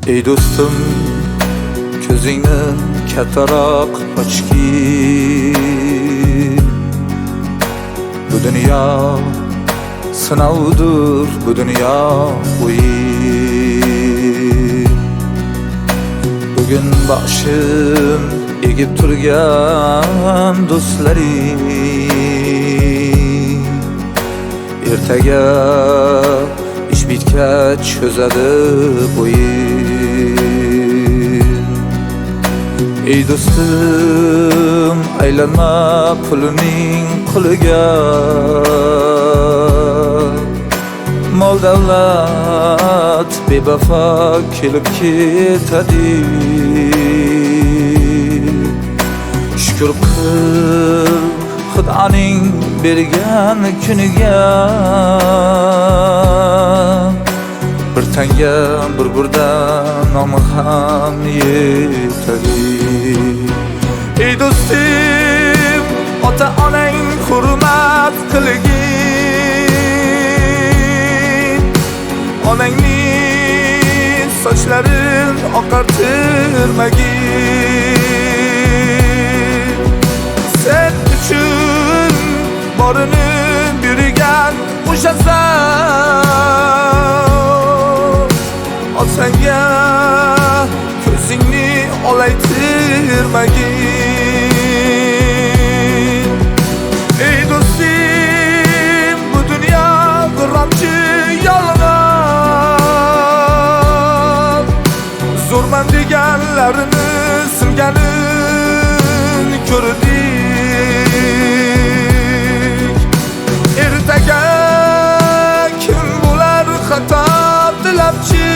Ey do'stim, ko'zingni kattaroq ochgin. Bu dunyo sinovdir, bu dunyo o'yin. Bugun boshim egib turgan do'stlaring, ertaga ish bitgach cho'zadi bo'yin. Ey do'stim, aylanma pulining quliga. Mol davlat bevafo kelib ketadi. Shukr qil Xudoning bergan kuniga. Bir tanga bir burdan nomi ham yetadi. Ey do'stim, ota onang hurmat qilgin. Onangning sochlarin oqartirmagin. Sen uchun borini bergan o'sha zot otanga ko'zingni olaytirmagin. Ey do'stim, bu dunyo g'urramchi yolg'on. Zo'rman deganlarini singanin ko'rdik. Ertaga kim bo'lar xato tilabchi?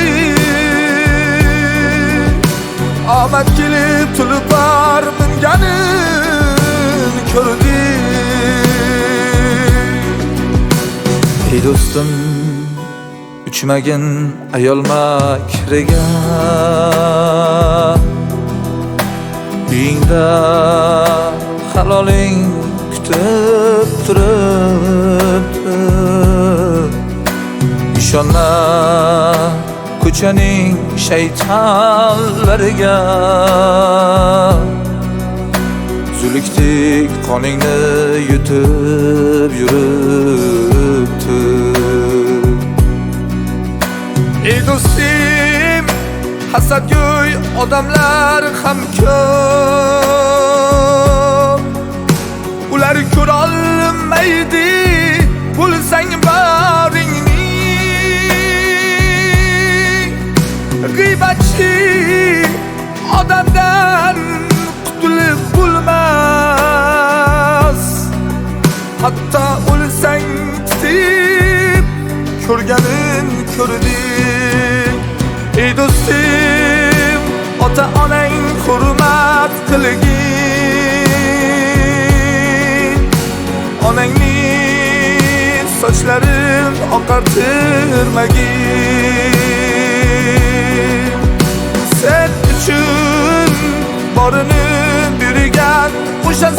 Omad kelib tulpor minganin ko'rdik. Ey do'stim, uchmagin ayol makriga. Uyingda haloling kutib turibdi. Ishonma ko'chaning shaytonlariga. Zulukdek qoningni yutib yuribdi. Ey do'stim, hasadgo'y odamlar ham ko'p. Ular ko'rolmaydi bo'lsang baringni. G'iybatchi odamdan qutulib bo'lmas. Hatto o'lsang titib ko'rganin ko'rdik. Ey do'stim, ota onang hurmat qilgin. Onangning sochlarin oqartirmagin. Sen uchun borini bergan o'sha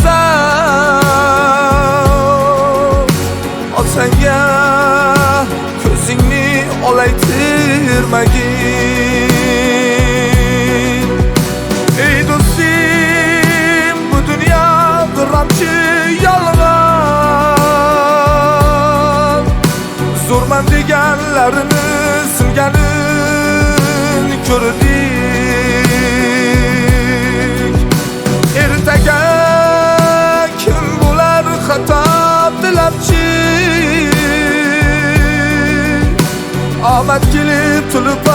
zot otanga ko'zingni olaytirmagin. Ey do'stim, bu dunyo g'urramchi yolg'on. Zo'rman deganlarini singanin ko'rdik. Ertaga kim bo'lar xato tilabchi? Omad kelib tulib